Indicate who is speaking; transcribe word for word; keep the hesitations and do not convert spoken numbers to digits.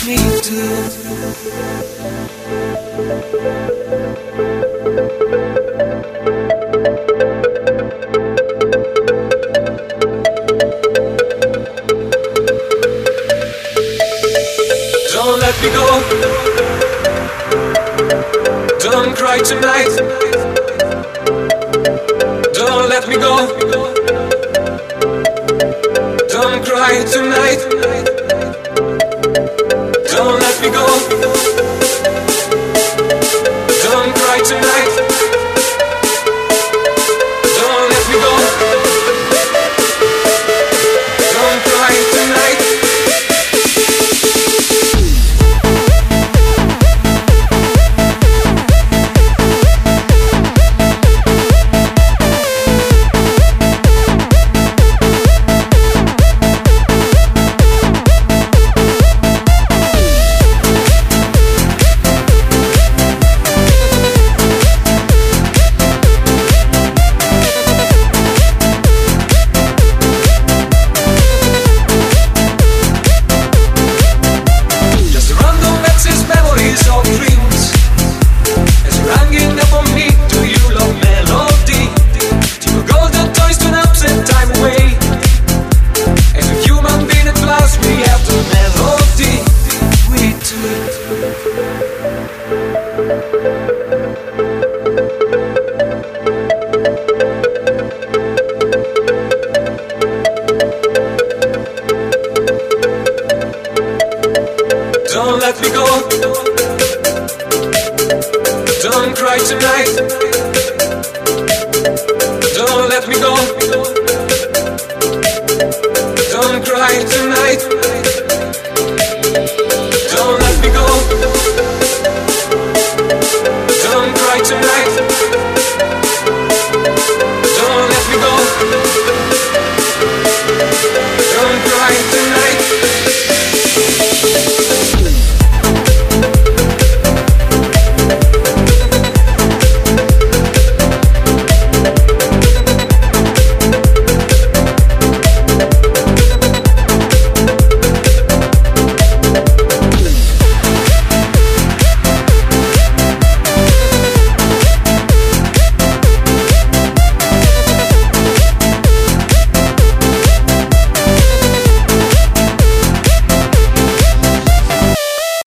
Speaker 1: me too. Don't let me go. Don't cry tonight. Don't let me go. Don't cry tonight. Don't let me go. Don't cry tonight. Don't let me go. Don't cry tonight. Don't let me go. Don't cry tonight. Don't let me go. Don't cry tonight.